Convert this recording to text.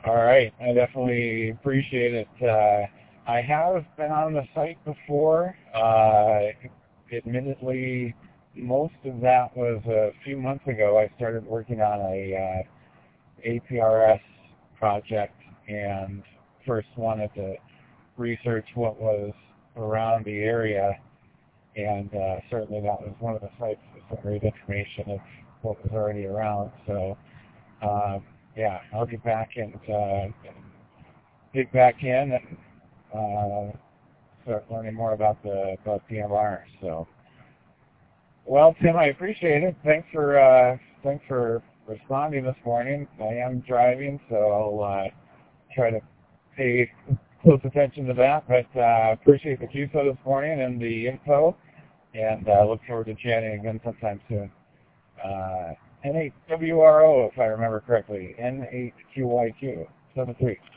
All right, I definitely appreciate it. I have been on the site before. Admittedly, most of that was a few months ago. I started working on a APRS project and first wanted to research what was around the area, and certainly that was one of the sites that generated information of what was already around. So, yeah, I'll get back and dig back in and start learning more about PMR. So, well, Tim, I appreciate it. Thanks for responding this morning. I am driving, so I'll try to pay close attention to that. But appreciate the QSO this morning and the info, and look forward to chatting again sometime soon. N8WRO, if I remember correctly, N8QYQ 73.